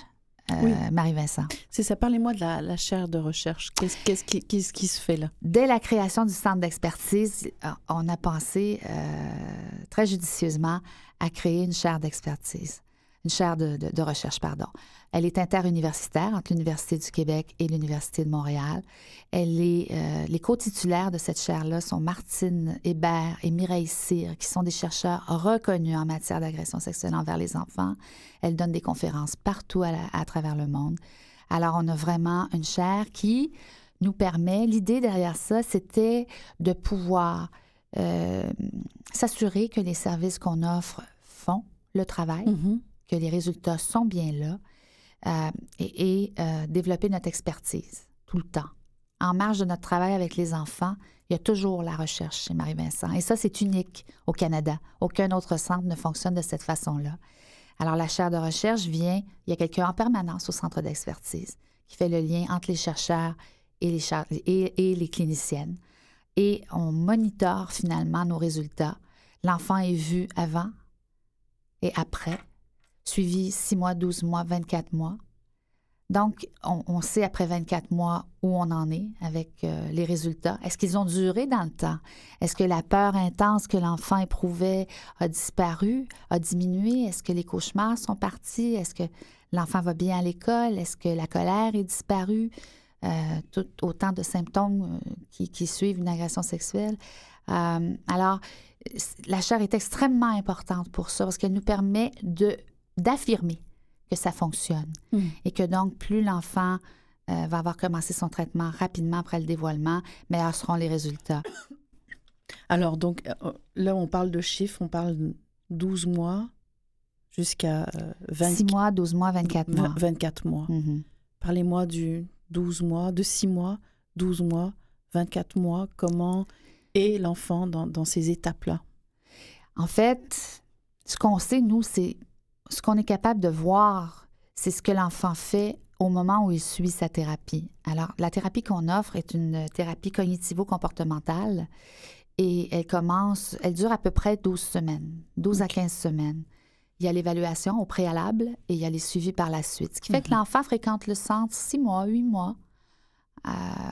euh, Oui. Marie-Vincent. C'est ça. Parlez-moi de la, la chaire de recherche. Qu'est-ce, qu'est-ce, qui, qu'est-ce qui se fait là? Dès la création du centre d'expertise, on a pensé euh, très judicieusement à créer une chaire d'expertise, une chaire de, de, de recherche, pardon. Elle est interuniversitaire entre l'Université du Québec et l'Université de Montréal. Elle est, euh, les co-titulaires de cette chaire-là sont Martine Hébert et Mireille Cyr, qui sont des chercheurs reconnus en matière d'agression sexuelle envers les enfants. Elles donnent des conférences partout à, la, à travers le monde. Alors, on a vraiment une chaire qui nous permet, l'idée derrière ça, c'était de pouvoir euh, s'assurer que les services qu'on offre font le travail, Mm-hmm. que les résultats sont bien là, euh, et, et euh, développer notre expertise tout le temps. En marge de notre travail avec les enfants, il y a toujours la recherche chez Marie-Vincent. Et ça, c'est unique au Canada. Aucun autre centre ne fonctionne de cette façon-là. Alors, la chaire de recherche vient, il y a quelqu'un en permanence au centre d'expertise qui fait le lien entre les chercheurs et les, cher- et, et les cliniciennes. Et on monitore finalement nos résultats. L'enfant est vu avant et après, suivi six mois, douze mois, vingt-quatre mois. Donc, on, on sait après vingt-quatre mois où on en est avec euh, les résultats. Est-ce qu'ils ont duré dans le temps? Est-ce que la peur intense que l'enfant éprouvait a disparu, a diminué? Est-ce que les cauchemars sont partis? Est-ce que l'enfant va bien à l'école? Est-ce que la colère est disparue? Euh, tout, autant de symptômes euh, qui, qui suivent une agression sexuelle. Euh, alors, la chaire est extrêmement importante pour ça parce qu'elle nous permet de, d'affirmer que ça fonctionne Mm. et que donc, plus l'enfant euh, va avoir commencé son traitement rapidement après le dévoilement, meilleurs seront les résultats. Alors, donc, euh, là, on parle de chiffres, on parle de douze mois jusqu'à euh, vingt... six mois, douze mois, vingt-quatre mois. vingt-quatre mois. Mhm. Parlez-moi du douze mois, de six mois, douze mois, vingt-quatre mois. Comment est l'enfant dans, dans ces étapes-là? En fait, ce qu'on sait, nous, c'est ce qu'on est capable de voir, c'est ce que l'enfant fait au moment où il suit sa thérapie. Alors, la thérapie qu'on offre est une thérapie cognitivo-comportementale et elle commence, elle dure à peu près douze semaines, douze à quinze semaines. Il y a l'évaluation au préalable et il y a les suivis par la suite. Ce qui fait que l'enfant fréquente le centre six mois, huit mois, euh,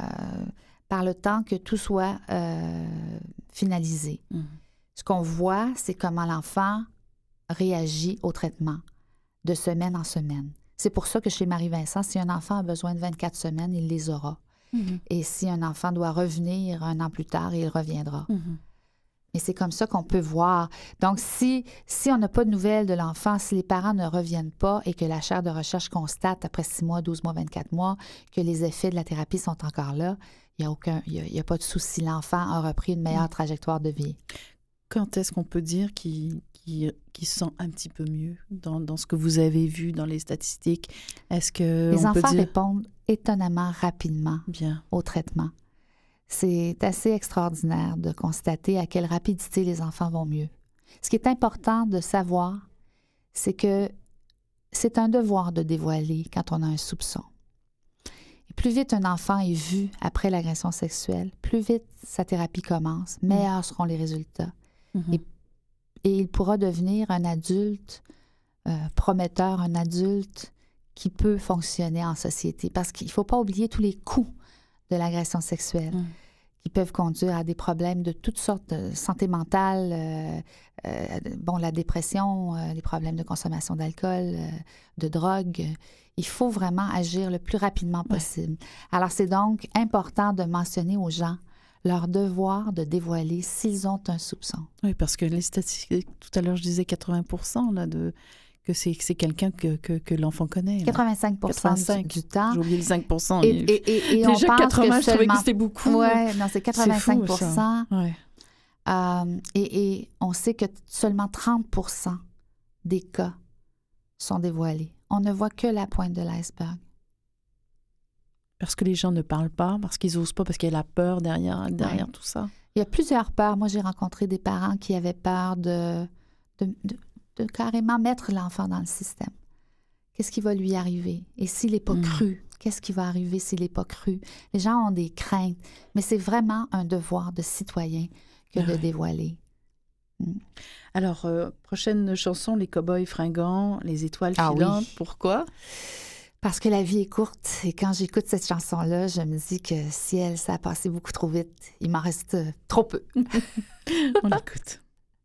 par le temps que tout soit euh, finalisé. Mm. Ce qu'on voit, c'est comment l'enfant réagit au traitement de semaine en semaine. C'est pour ça que chez Marie-Vincent, si un enfant a besoin de vingt-quatre semaines, il les aura. Mm-hmm. Et si un enfant doit revenir un an plus tard, il reviendra. Mm-hmm. Mais c'est comme ça qu'on peut voir. Donc, si, si on n'a pas de nouvelles de l'enfant, si les parents ne reviennent pas et que la chaire de recherche constate après six mois, douze mois, vingt-quatre mois que les effets de la thérapie sont encore là, il n'y a aucun, il y a, il y a pas de souci. L'enfant a repris une meilleure trajectoire de vie. Quand est-ce qu'on peut dire qu'il, qu'il, qu'il se sent un petit peu mieux dans, dans ce que vous avez vu dans les statistiques? Est-ce que Les on enfants peut dire... répondent étonnamment rapidement Bien. au traitement. C'est assez extraordinaire de constater à quelle rapidité les enfants vont mieux. Ce qui est important de savoir, c'est que c'est un devoir de dévoiler quand on a un soupçon. Et plus vite un enfant est vu après l'agression sexuelle, plus vite sa thérapie commence, meilleurs seront les résultats. Mm-hmm. Et, et il pourra devenir un adulte euh, prometteur, un adulte qui peut fonctionner en société. Parce qu'il ne faut pas oublier tous les coûts de l'agression sexuelle Mm. qui peuvent conduire à des problèmes de toutes sortes de santé mentale, euh, euh, bon, la dépression, euh, les problèmes de consommation d'alcool, euh, de drogue. Il faut vraiment agir le plus rapidement possible. Ouais. Alors, c'est donc important de mentionner aux gens leur devoir de dévoiler s'ils ont un soupçon. Oui, parce que les statistiques, tout à l'heure, je disais quatre-vingts pour cent là, de... que c'est, c'est quelqu'un que, que, que l'enfant connaît. Là. quatre-vingt-cinq pour cent quatre-vingt-cinq du, du temps. J'ai oublié le cinq pour cent. Et, et, et, et on déjà pense quatre-vingts, que je trouvais seulement... que c'était beaucoup. Oui, non, c'est quatre-vingt-cinq pour cent. C'est fou, ça. Ouais. Euh, et, et on sait que seulement trente pour cent des cas sont dévoilés. On ne voit que la pointe de l'iceberg. Parce que les gens ne parlent pas, parce qu'ils n'osent pas, parce qu'il y a la peur derrière, derrière ouais. tout ça. Il y a plusieurs peurs. Moi, j'ai rencontré des parents qui avaient peur de, de, de, de carrément mettre l'enfant dans le système. Qu'est-ce qui va lui arriver? Et s'il n'est pas mmh. cru, qu'est-ce qui va arriver s'il n'est pas cru? Les gens ont des craintes, mais c'est vraiment un devoir de citoyen que ah de ouais. dévoiler. Mmh. Alors, euh, prochaine chanson, Les Cowboys fringants, Les étoiles filantes. Ah oui. Pourquoi? Parce que la vie est courte et quand j'écoute cette chanson-là, je me dis que si elle, ça a passé beaucoup trop vite, il m'en reste euh, trop peu. On l'écoute.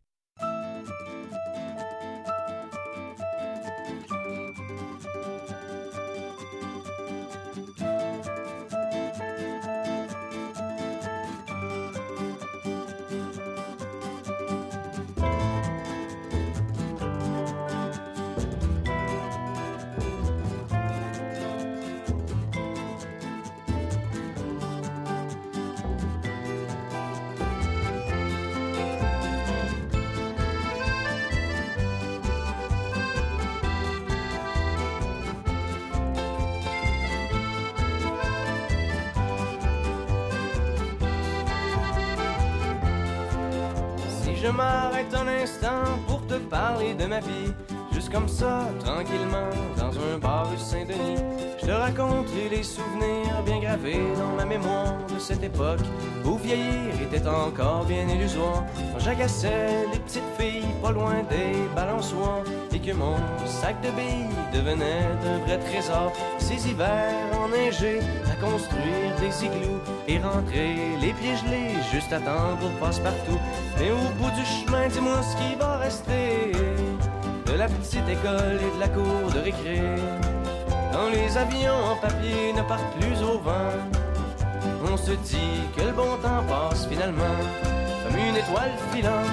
Je m'arrête un instant pour te parler de ma vie, juste comme ça, tranquillement, dans un bar rue Saint-Denis. Je te raconterai les souvenirs bien gravés dans ma mémoire de cette époque où vieillir était encore bien illusoire. Quand j'agaçais les petites filles pas loin des balançoires et que mon sac de billes devenait d'un vrai trésor. Ces hivers enneigés à construire des igloos et rentrer les pieds gelés juste à temps pour passe-partout. Mais au bout du chemin, dis-moi ce qui va rester de la petite école et de la cour de récré. Quand les avions en papier ne partent plus au vent, on se dit que le bon temps passe finalement comme une étoile filante.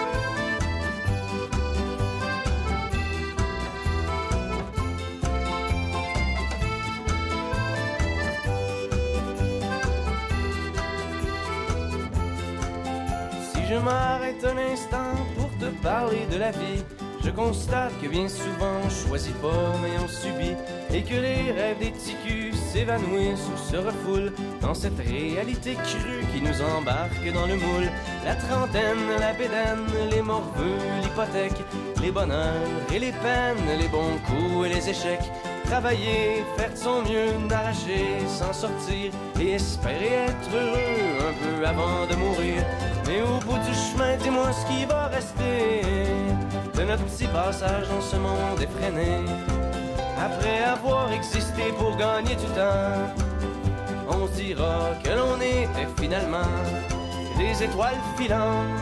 Si je m'arrête un instant pour te parler de la vie, je constate que bien souvent on choisit pas mais on subit, et que les rêves des ticus s'évanouissent ou se refoulent dans cette réalité crue qui nous embarque dans le moule. La trentaine, la bédaine, les morveux, l'hypothèque, les bonheurs et les peines, les bons coups et les échecs. Travailler, faire de son mieux, d'arracher, s'en sortir et espérer être heureux un peu avant de mourir. Mais au bout du chemin, dis-moi ce qui va rester de notre petit passage dans ce monde effréné. Après avoir existé pour gagner du temps, on se dira que l'on était finalement des étoiles filantes.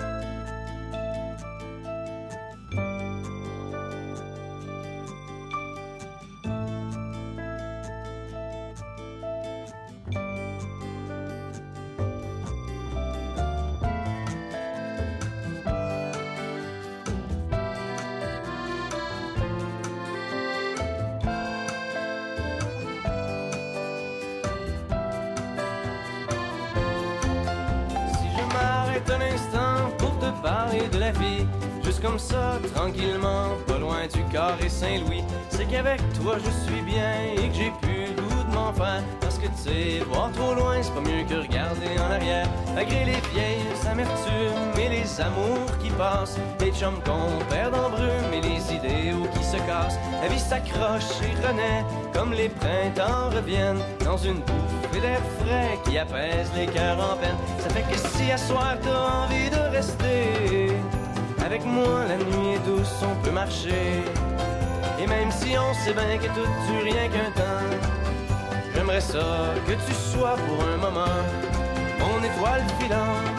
Un instant pour te parler de la vie, juste comme ça, tranquillement, pas loin du carré Saint-Louis. C'est qu'avec toi je suis bien et que j'ai plus le goût de m'en faire. Parce que tu sais, voir trop loin, c'est pas mieux que regarder en arrière. Malgré les vieilles amertumes et les amours qui passent, les chums qu'on perd en brume et les idéaux qui se cassent. La vie s'accroche et renaît comme les printemps reviennent dans une bouffée d'air frais qui apaise les cœurs en peine. Ça fait que si à soir t'as envie de rester avec moi, la nuit est douce, on peut marcher. Et même si on sait bien que tout dure rien qu'un temps, j'aimerais ça que tu sois pour un moment mon étoile filante.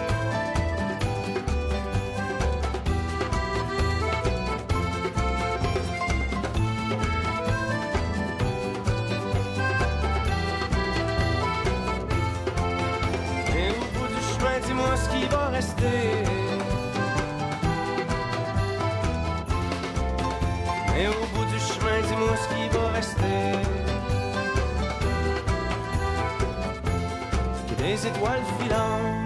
Et au bout du chemin, dis-moi ce qui va rester. Et au bout du chemin, dis-moi ce qui va rester. Des étoiles filantes.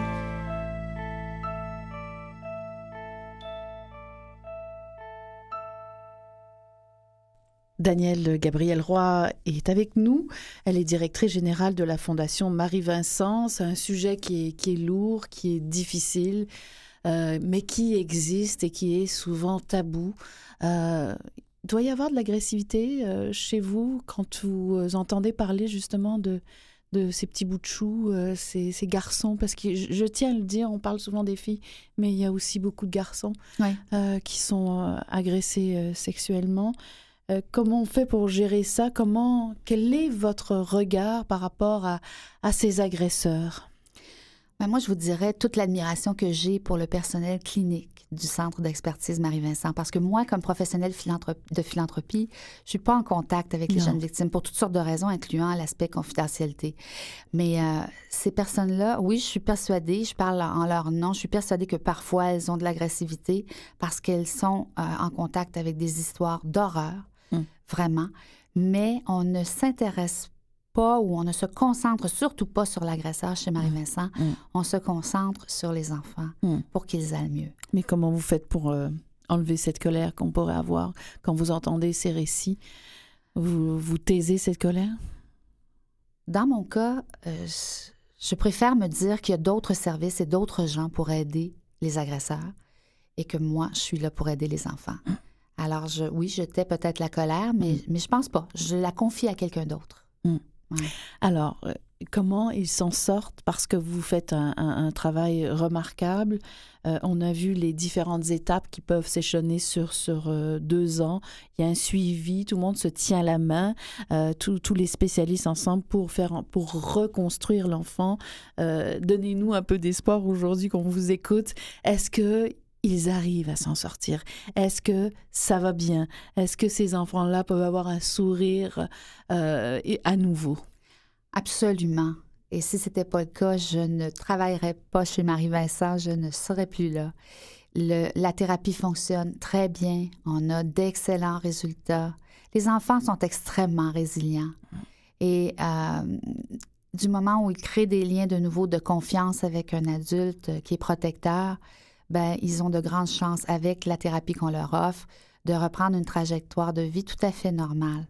Danielle Gabrielle Roy est avec nous. Elle est directrice générale de la Fondation Marie-Vincent. C'est un sujet qui est, qui est lourd, qui est difficile, euh, mais qui existe et qui est souvent tabou. Euh, il doit y avoir de l'agressivité euh, chez vous quand vous entendez parler justement de, de ces petits bouts de chou, euh, ces, ces garçons, parce que je, je tiens à le dire, on parle souvent des filles, mais il y a aussi beaucoup de garçons Ouais. euh, qui sont euh, agressés euh, sexuellement. Euh, comment on fait pour gérer ça? Comment, quel est votre regard par rapport à, à ces agresseurs? Ben moi, je vous dirais toute l'admiration que j'ai pour le personnel clinique du Centre d'expertise Marie-Vincent. Parce que moi, comme professionnelle philanthrop- de philanthropie, je ne suis pas en contact avec les Non. jeunes victimes pour toutes sortes de raisons, incluant l'aspect confidentialité. Mais euh, ces personnes-là, oui, je suis persuadée, je parle en leur nom, je suis persuadée que parfois, elles ont de l'agressivité parce qu'elles sont euh, en contact avec des histoires d'horreur, Mm. vraiment. Mais on ne s'intéresse pas pas ou on ne se concentre surtout pas sur l'agresseur chez Marie-Vincent. Mm. On se concentre sur les enfants Mm. pour qu'ils aillent mieux. Mais comment vous faites pour euh, enlever cette colère qu'on pourrait avoir quand vous entendez ces récits? Vous, vous taisez cette colère? Dans mon cas, euh, je préfère me dire qu'il y a d'autres services et d'autres gens pour aider les agresseurs et que moi, je suis là pour aider les enfants. Mm. Alors, je, oui, je tais peut-être la colère, mais, mm. mais je pense pas. Je la confie à quelqu'un d'autre. Mm. Ouais. Alors, euh, comment ils s'en sortent? Parce que vous faites un, un, un travail remarquable. Euh, on a vu les différentes étapes qui peuvent s'échelonner sur, sur euh, deux ans. Il y a un suivi, tout le monde se tient la main, euh, tous, tous les spécialistes ensemble pour, faire, pour reconstruire l'enfant. Euh, donnez-nous un peu d'espoir aujourd'hui qu'on vous écoute. Est-ce que ils arrivent à s'en sortir? Est-ce que ça va bien? Est-ce que ces enfants-là peuvent avoir un sourire euh, à nouveau? Absolument. Et si ce n'était pas le cas, je ne travaillerais pas chez Marie-Vincent, je ne serais plus là. Le, la thérapie fonctionne très bien. On a d'excellents résultats. Les enfants sont extrêmement résilients. Et euh, du moment où ils créent des liens de nouveau de confiance avec un adulte qui est protecteur, ben, ils ont de grandes chances, avec la thérapie qu'on leur offre, de reprendre une trajectoire de vie tout à fait normale.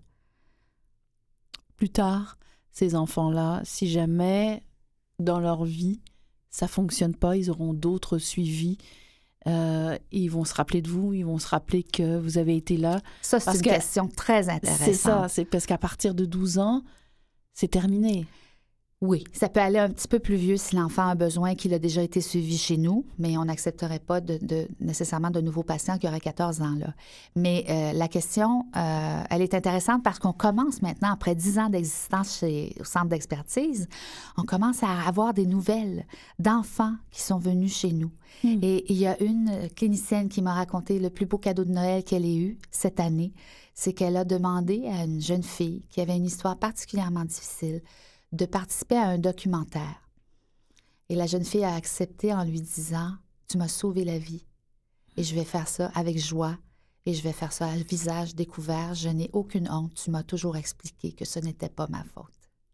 Plus tard, ces enfants-là, si jamais dans leur vie, ça ne fonctionne pas, ils auront d'autres suivis. Euh, ils vont se rappeler de vous, ils vont se rappeler que vous avez été là. Ça, c'est parce une que question très intéressante. C'est ça, c'est parce qu'à partir de douze ans, c'est terminé. Oui, ça peut aller un petit peu plus vieux si l'enfant a besoin qu'il a déjà été suivi chez nous, mais on n'accepterait pas de, de, nécessairement de nouveaux patients qui auraient quatorze ans. Là. Mais euh, la question, euh, elle est intéressante parce qu'on commence maintenant, après dix ans d'existence chez, au centre d'expertise, on commence à avoir des nouvelles d'enfants qui sont venus chez nous. Mmh. Et il y a une clinicienne qui m'a raconté le plus beau cadeau de Noël qu'elle ait eu cette année, c'est qu'elle a demandé à une jeune fille qui avait une histoire particulièrement difficile de participer à un documentaire. Et la jeune fille a accepté en lui disant « Tu m'as sauvé la vie et je vais faire ça avec joie et je vais faire ça à visage découvert. Je n'ai aucune honte. Tu m'as toujours expliqué que ce n'était pas ma faute. »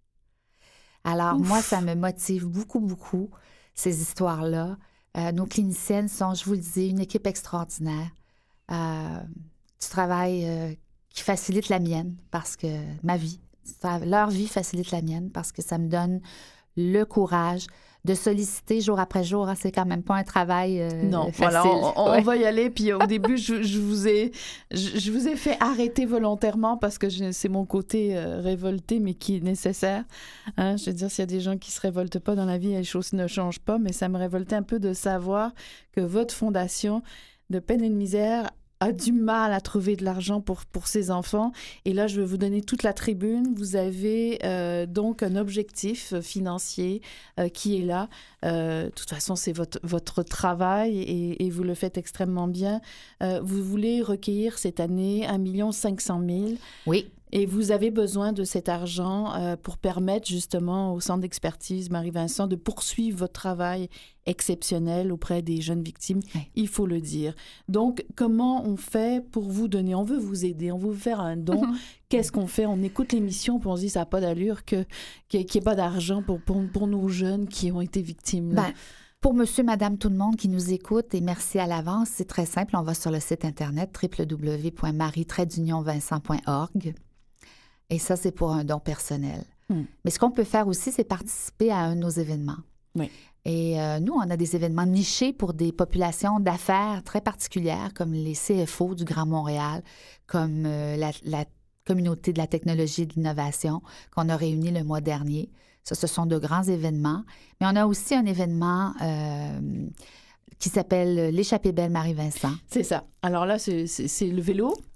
Alors, Ouf. Moi, ça me motive beaucoup, beaucoup, ces histoires-là. Euh, nos cliniciennes sont, je vous le dis, une équipe extraordinaire. Euh, du travail euh, qui facilite la mienne parce que ma vie, leur vie facilite la mienne parce que ça me donne le courage de solliciter jour après jour. Hein, c'est quand même pas un travail euh, non, facile. Voilà, on, on ouais. va y aller. Puis au début, je, je, vous ai, je, je vous ai fait arrêter volontairement parce que je, c'est mon côté euh, révolté, mais qui est nécessaire. Hein, je veux dire, s'il y a des gens qui se révoltent pas dans la vie, les choses ne changent pas. Mais ça me révoltait un peu de savoir que votre fondation de peine et de misère a du mal à trouver de l'argent pour, pour ses enfants. Et là, je vais vous donner toute la tribune. Vous avez euh, donc un objectif financier euh, qui est là. Euh, de toute façon, c'est votre, votre travail et, et vous le faites extrêmement bien. Euh, vous voulez recueillir cette année un million cinq cent mille. Oui. Et vous avez besoin de cet argent euh, pour permettre justement au Centre d'expertise Marie-Vincent de poursuivre votre travail exceptionnel auprès des jeunes victimes, oui. Il faut le dire. Donc, comment on fait pour vous donner? On veut vous aider, on veut vous faire un don. Qu'est-ce qu'on fait? On écoute l'émission puis on se dit ça n'a pas d'allure que, qu'il n'y ait pas d'argent pour, pour, pour nos jeunes qui ont été victimes. Là. Ben, pour monsieur, madame, tout le monde qui nous écoute, et merci à l'avance, c'est très simple. On va sur le site Internet w w w point marie tiret d'union vincent point org. Et ça, c'est pour un don personnel. Hmm. Mais ce qu'on peut faire aussi, c'est participer à un de nos événements. Oui. Et euh, nous, on a des événements nichés pour des populations d'affaires très particulières, comme les C F O du Grand Montréal, comme euh, la, la communauté de la technologie et de l'innovation qu'on a réunie le mois dernier. Ça, ce sont de grands événements. Mais on a aussi un événement euh, qui s'appelle l'Échappée belle Marie-Vincent. C'est ça. Alors là, c'est, c'est, c'est le vélo.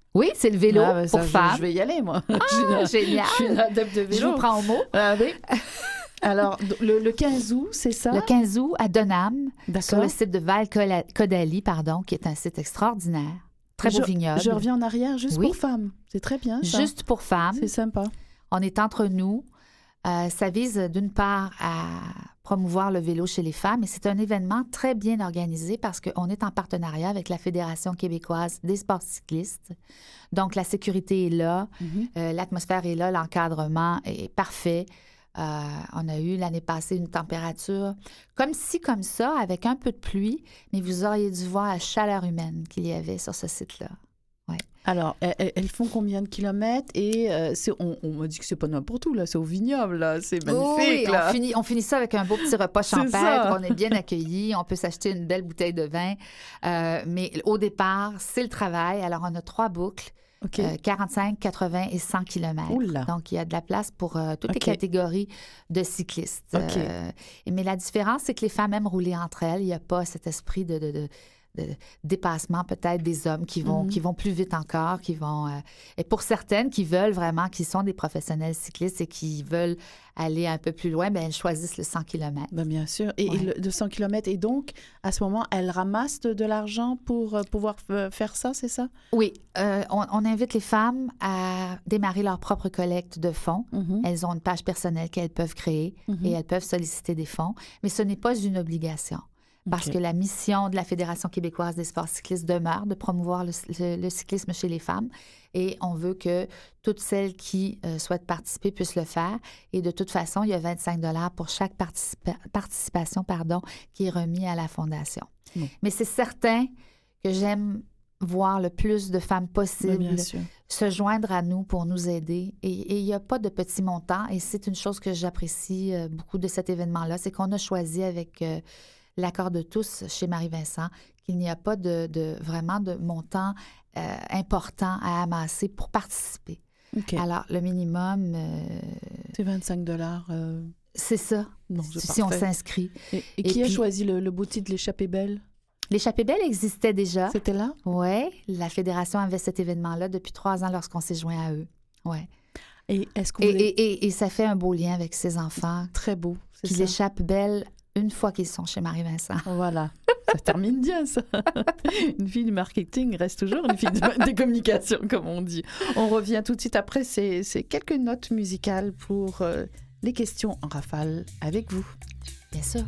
Oui, c'est le vélo Ah, ben pour ça, je- femmes. Je vais y aller, moi. Ah, je, suis une, génial! je suis une adepte de vélo. Je vous prends au mot. Ah, oui. Alors, le, le quinze août, c'est ça? Le quinze août, à Donham, sur D'accord. le site de Val-Caudalie, pardon, qui est un site extraordinaire. Très beau je, vignoble. Je reviens en arrière juste Oui. pour femmes. C'est très bien, ça. Juste pour femmes. C'est sympa. On est entre nous. Euh, ça vise d'une part à promouvoir le vélo chez les femmes et c'est un événement très bien organisé parce qu'on est en partenariat avec la Fédération québécoise des sports cyclistes. Donc, la sécurité est là, Mhm. euh, l'atmosphère est là, l'encadrement est parfait. Euh, on a eu l'année passée une température comme ci, comme ça, avec un peu de pluie, mais vous auriez dû voir la chaleur humaine qu'il y avait sur ce site-là. Alors, elles, elles font combien de kilomètres? Et euh, c'est, on, on m'a dit que c'est pas n'importe où, là. C'est au vignoble, là. C'est magnifique, Oui, là. On finit, on finit ça avec un beau petit repas C'est champêtre. ça. On est bien accueillis. On peut s'acheter une belle bouteille de vin. Euh, mais au départ, c'est le travail. Alors, on a trois boucles. OK. euh, quarante-cinq, quatre-vingts et cent kilomètres. Oula. Donc, il y a de la place pour euh, toutes OK. les catégories de cyclistes. OK. Euh, mais la différence, c'est que les femmes aiment rouler entre elles. Il n'y a pas cet esprit de, de, de, de dépassement peut-être des hommes qui vont, Mhm. qui vont plus vite encore, qui vont... euh, et pour certaines qui veulent vraiment, qui sont des professionnels cyclistes et qui veulent aller un peu plus loin, bien, elles choisissent le cent kilomètres. Ben, bien sûr. Et, Ouais. et le, de cent kilomètres. Et donc, à ce moment, elles ramassent de, de l'argent pour euh, pouvoir f- faire ça, c'est ça? Oui, euh, on, on invite les femmes à démarrer leur propre collecte de fonds. Mhm. Elles ont une page personnelle qu'elles peuvent créer Mhm. et elles peuvent solliciter des fonds, mais ce n'est pas une obligation. Parce OK. que la mission de la Fédération québécoise des sports cyclistes demeure de promouvoir le, le- le cyclisme chez les femmes et on veut que toutes celles qui euh, souhaitent participer puissent le faire. Et de toute façon, il y a vingt-cinq dollars pour chaque participa- participation pardon, qui est remis à la Fondation. Bon. Mais c'est certain que j'aime voir le plus de femmes Ben, possible bien sûr. se joindre à nous pour nous aider. Et et il n'y a pas de petits montants. Et c'est une chose que j'apprécie euh, beaucoup de cet événement-là, c'est qu'on a choisi avec euh, l'accord de tous chez Marie-Vincent qu'il n'y a pas de, de- vraiment de montant euh, important à amasser pour participer. OK. Alors, le minimum, euh, C'est vingt-cinq dollars. Euh... c'est ça, Non, c'est si on parfait. s'inscrit. Et, et Et qui a puis- choisi le, le beau titre de l'échappée belle? L'échappée belle existait déjà. C'était là? Oui, la Fédération avait cet événement-là depuis trois ans lorsqu'on s'est joint à eux. Ouais. Et est-ce que Et, vous avez- et, et, et ça fait un beau lien avec ses enfants Très beau, c'est qui ça. l'échappent belle une fois qu'ils sont chez Marie-Vincent. Voilà, ça termine bien ça. Une fille du marketing reste toujours une fille de- des communications, comme on dit. On revient tout de suite après ces, ces quelques notes musicales pour euh, les questions en rafale avec vous. Bien sûr.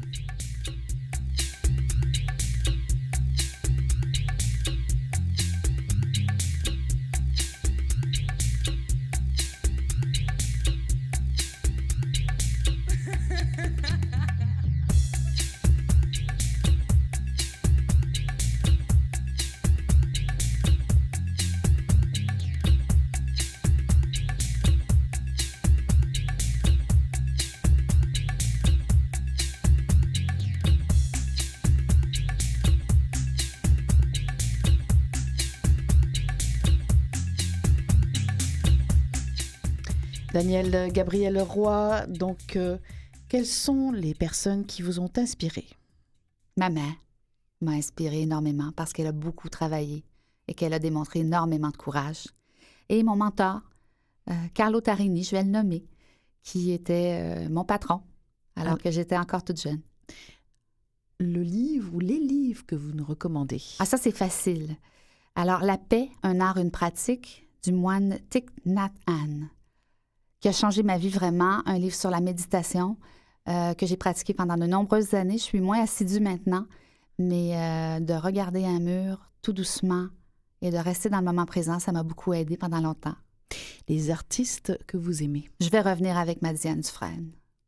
Daniel Gabriel Roy, donc, euh, quelles sont les personnes qui vous ont inspiré? Ma mère m'a inspirée énormément parce qu'elle a beaucoup travaillé et qu'elle a démontré énormément de courage. Et mon mentor, euh, Carlo Tarini, je vais le nommer, qui était euh, mon patron alors Ah. que j'étais encore toute jeune. Le livre ou les livres que vous nous recommandez? Ah, ça, c'est facile. Alors, La paix, un art, une pratique, du moine Thich Nhat Hanh, qui a changé ma vie vraiment, un livre sur la méditation euh, que j'ai pratiqué pendant de nombreuses années. Je suis moins assidue maintenant, mais euh, de regarder un mur tout doucement et de rester dans le moment présent, ça m'a beaucoup aidé pendant longtemps. Les artistes que vous aimez Je vais revenir avec ma Diane Dufresne.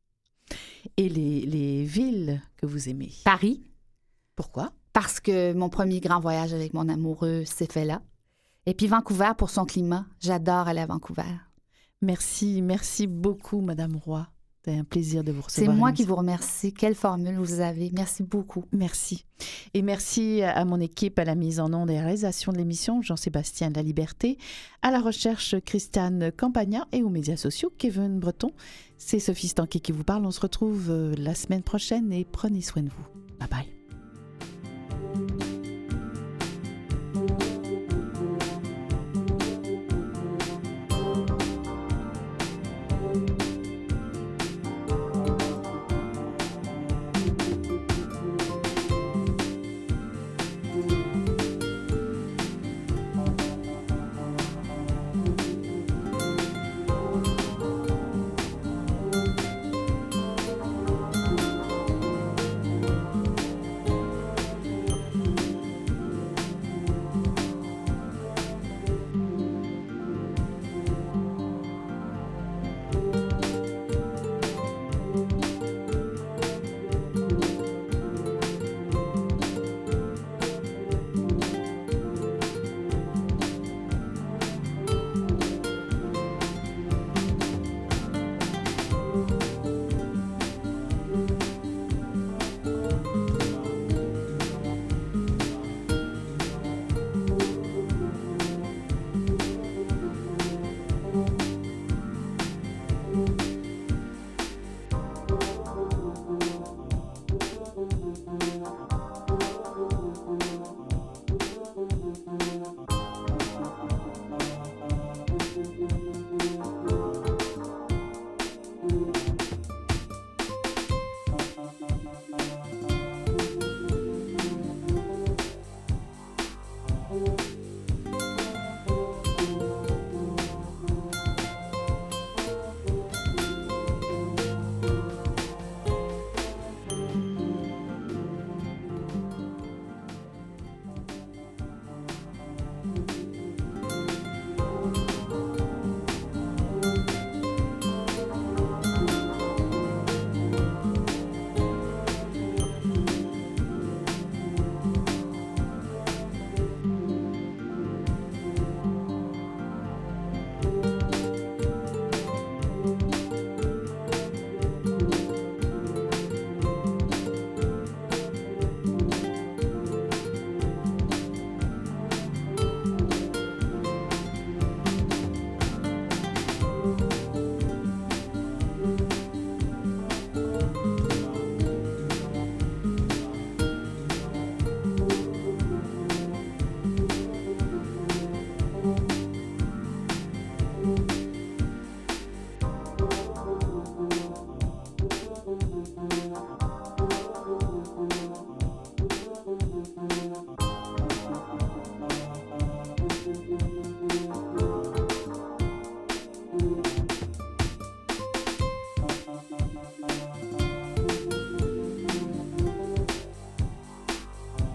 et les, les villes que vous aimez. Paris, Pourquoi? parce que mon premier grand voyage avec mon amoureux s'est fait là. Et puis Vancouver pour son climat. J'adore aller à Vancouver. Merci, merci beaucoup, Madame Roy. C'est un plaisir de vous C'est recevoir. moi à qui l'émission. vous remercie. Quelle formule vous avez. Merci beaucoup. Merci. Et merci à mon équipe, à la mise en onde et à la réalisation de l'émission, Jean-Sébastien de la Liberté, à la recherche, Christiane Campagna et aux médias sociaux, Kevin Breton. C'est Sophie Stanquet qui vous parle. On se retrouve euh, la semaine prochaine et prenez soin de vous. Bye bye.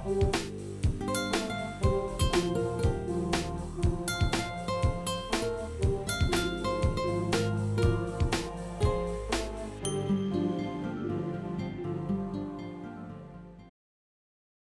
Thank